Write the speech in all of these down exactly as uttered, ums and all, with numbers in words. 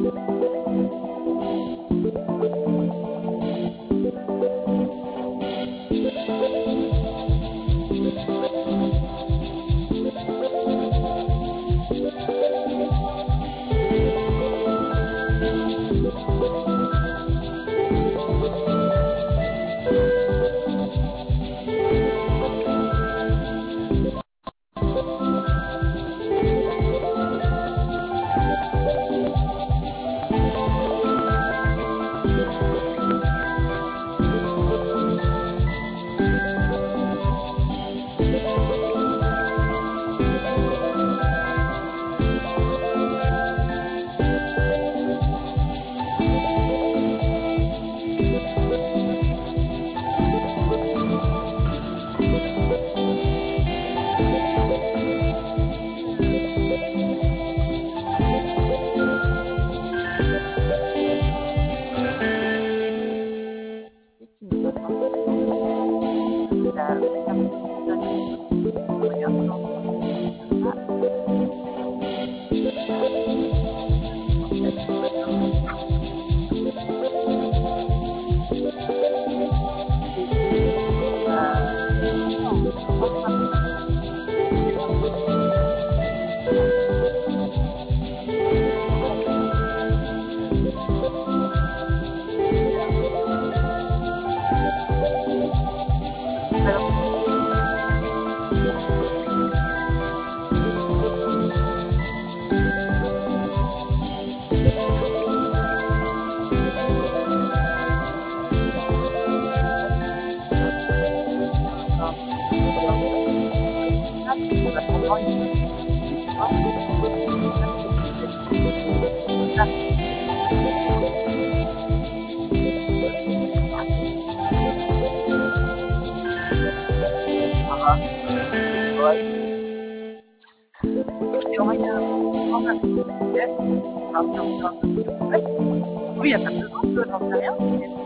Oui, il n'y a pas besoin de j'en sais rien.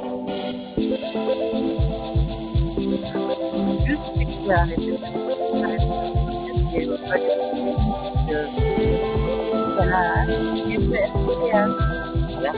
Juste, c'est qu'il a arrêté de faire voilà, il est fait, voilà.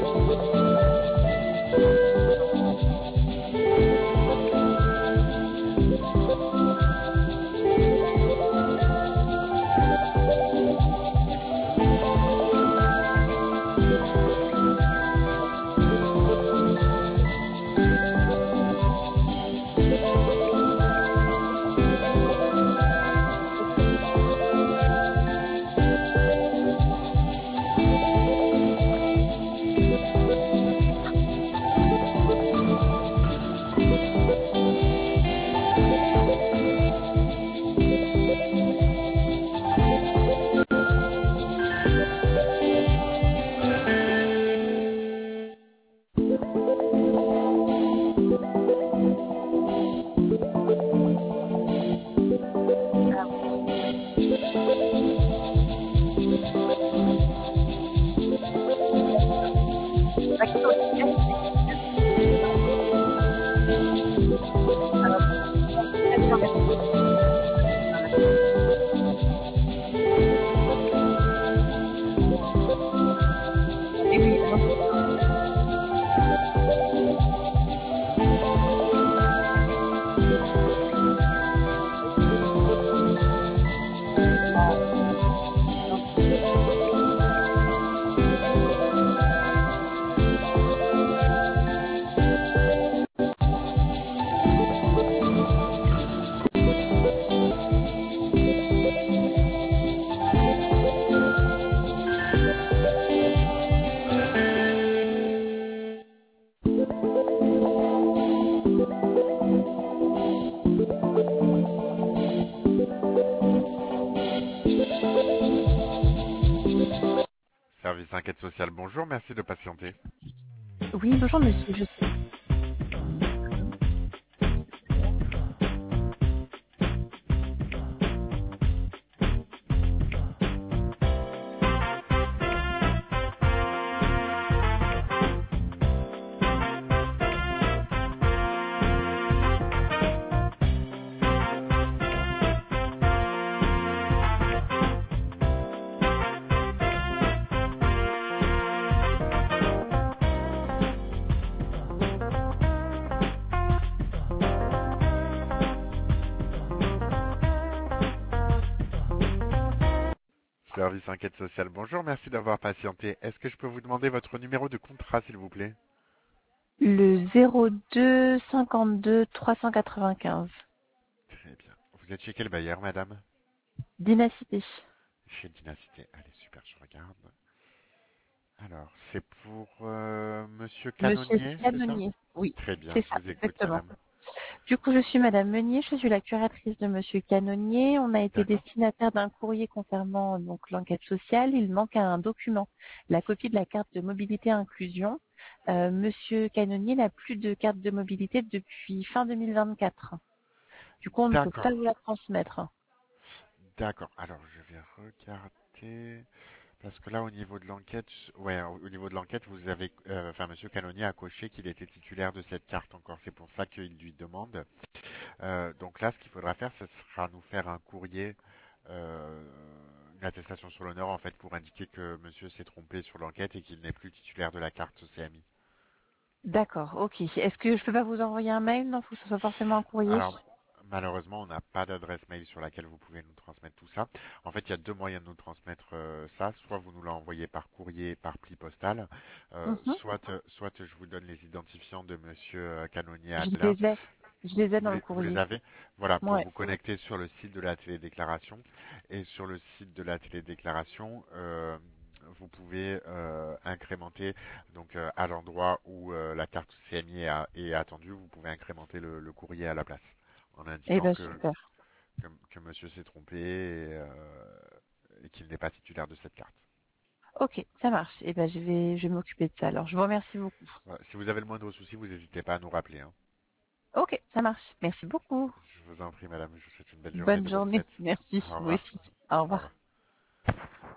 Service enquête sociale, bonjour, merci de patienter. Oui, bonjour monsieur, je suis... Service enquête sociale, bonjour, merci d'avoir patienté. Est-ce que je peux vous demander votre numéro de contrat, s'il vous plaît? Le zéro deux cinquante-deux trois cent quatre-vingt-quinze. Très bien. Vous êtes chez quel bailleur, madame? Dynacité. Chez Dynacité. Allez, super, je regarde. Alors, c'est pour euh, Monsieur Monsieur Canonnier, c'est ça? Canonnier. Oui, Très bien, c'est je ça, vous écoute, exactement. madame. Du coup, je suis Madame Meunier, je suis la curatrice de Monsieur Canonnier. On a été D'accord. destinataire d'un courrier concernant donc l'enquête sociale. Il manque un document, la copie de la carte de mobilité inclusion. Euh, Monsieur Canonnier n'a plus de carte de mobilité depuis fin deux mille vingt-quatre. Du coup, on ne peut pas D'accord. vous la transmettre. D'accord. Alors, je vais regarder. Parce que là, au niveau de l'enquête, ouais, au au niveau de l'enquête, vous avez, euh, enfin, Monsieur Canonnier a coché qu'il était titulaire de cette carte encore. C'est pour ça qu'il lui demande. Euh, donc là, ce qu'il faudra faire, ce sera nous faire un courrier, euh, une attestation sur l'honneur, en fait, pour indiquer que Monsieur s'est trompé sur l'enquête et qu'il n'est plus titulaire de la carte C M I. D'accord, ok. Est-ce que je peux pas vous envoyer un mail? Non, faut que ce soit forcément un courrier. Alors, malheureusement, on n'a pas d'adresse mail sur laquelle vous pouvez nous transmettre tout ça. En fait, il y a deux moyens de nous transmettre euh, ça. Soit vous nous l'envoyez par courrier, par pli postal, euh, Mhm. soit, euh, soit je vous donne les identifiants de Monsieur euh, Canonnier Je Adela. les ai. Je les ai Vous dans le les, vous les courrier. avez? Voilà, pour Ouais. vous connecter sur le site de la télédéclaration. Et sur le site de la télédéclaration, euh, vous pouvez euh, incrémenter, donc euh, à l'endroit où euh, la carte C M I est, a- est attendue, vous pouvez incrémenter le, le courrier à la place, en Eh indiquant ben que, super. que, que monsieur s'est trompé et, euh, et qu'il n'est pas titulaire de cette carte. Ok, ça marche. Eh ben je vais, je vais m'occuper de ça. Alors, je vous remercie beaucoup. Voilà. Si vous avez le moindre souci, vous n'hésitez pas à nous rappeler, hein. Ok, ça marche. Merci beaucoup. Je vous en prie, madame, je vous souhaite une belle journée, Bonne de bonnes journée. fêtes. Merci. Au Vous revoir. aussi. Au Au revoir. revoir.